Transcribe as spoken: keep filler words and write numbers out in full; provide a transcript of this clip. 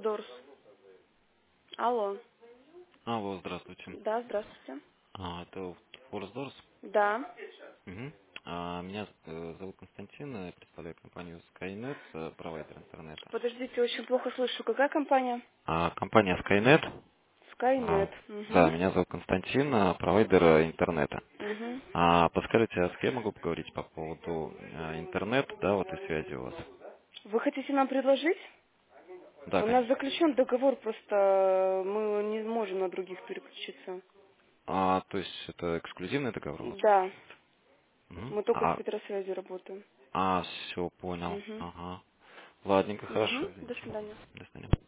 Форсдорс. Алло. Алло, здравствуйте. Да, здравствуйте. А, это Форсдорс. Да. Угу. А, меня э, зовут Константин, я представляю компанию Skynet, э, провайдер интернета. Подождите, очень плохо слышу. Какая компания? А, компания Skynet. Skynet. а, да, Угу. меня зовут Константин, э, провайдер э, интернета. Угу. А, подскажите, а с кем я могу поговорить по поводу э, интернета, да, вот и связи у вас? Вы хотите нам предложить? Да, У нас конечно. заключен договор, просто мы не можем на других переключиться. А, то есть это эксклюзивный договор у вас Да. получается? Мгм. Мы только с А, Петросвязью работаем. а, все, понял. Угу. Ага. Ладненько, хорошо, Угу. До извините. свидания. До свидания.